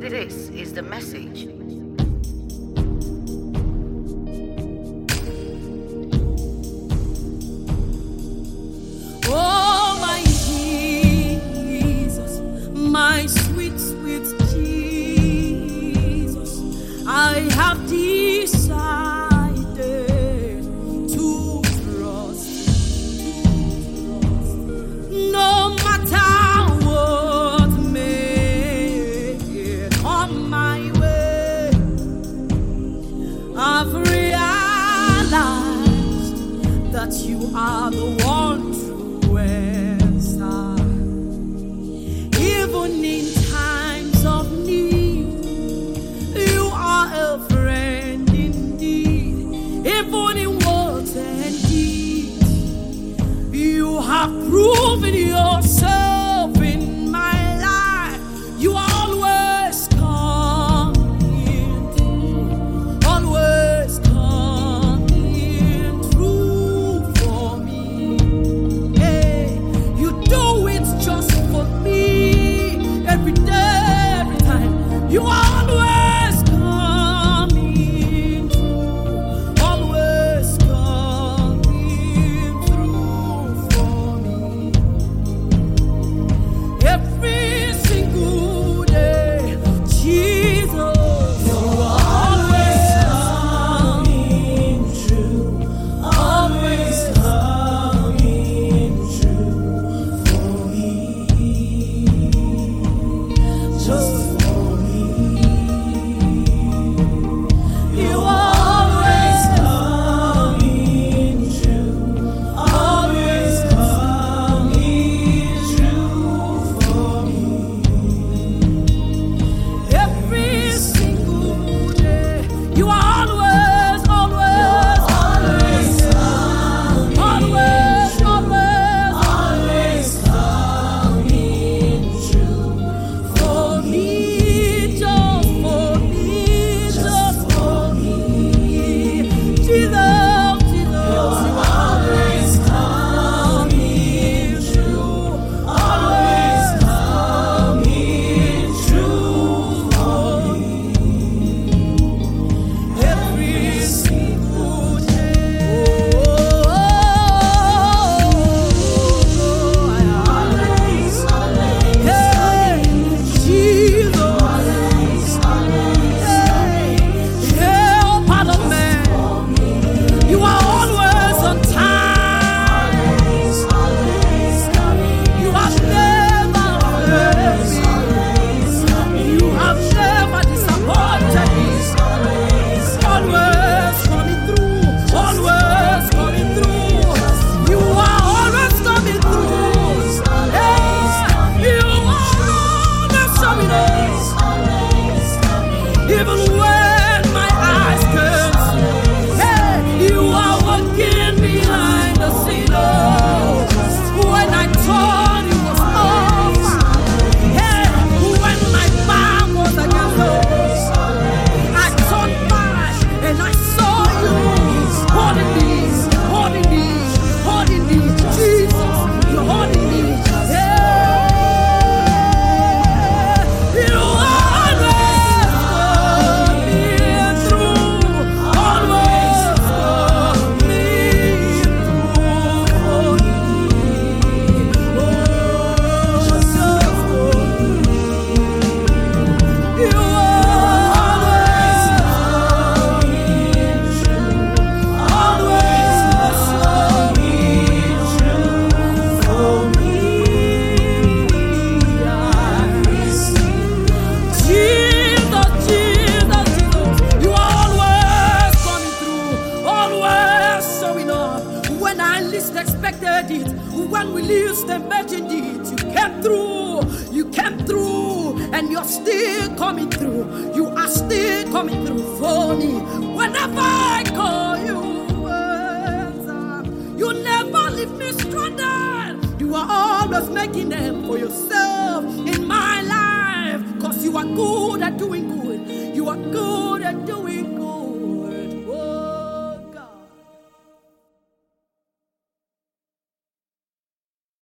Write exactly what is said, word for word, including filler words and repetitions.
Maybe this is the message. Oh, my Jesus, my sweet, sweet Jesus, I have decided to trust, to trust, no matter what may come my way. I've realized that you are the one true answer. Even in times of need, you are a friend indeed. Even in words and deeds, you have proven yourself in my life. You are always coming through, always coming through for me. Hey, you do it just for me every day, every time. You are always coming through, always coming through for me. Every single day, Jesus, you are always coming true, always coming true for me, just for me. You are always coming true, always coming true for me. Every single day, you are always, always, always coming, always, always, always coming true for me, just for me, just for me. Jesus, Jesus, you are always coming true, always coming true for me. Every single day. Oh, always, always, hey, Jesus, hey, help out of man. You are always on time. You have never failed me. You have never disappointed me. Always coming through. Always coming through. You are always coming through. Hey, you are always coming through. Even when my eyes can't see. Hey, you are working behind the scene. Oh, when I thought it was over. Hey, when my back was against the wall, I turned back and I saw you holding me, holding me, holding me. Jesus, you're holding me. Yeah, you are always coming through, always coming through for me. Oh, just for me. You are always coming true, always coming true for me. Jesus, Jesus, Jesus, you are always coming through, always showing up when I least expected it, when we least imagined it. You came through, you came through, and you're still coming through. You are still coming through for me. Whenever I call you, answer. You never leave me stranded. You are always making them for yourself in my life. Cause you are good at doing good. You are good at doing good.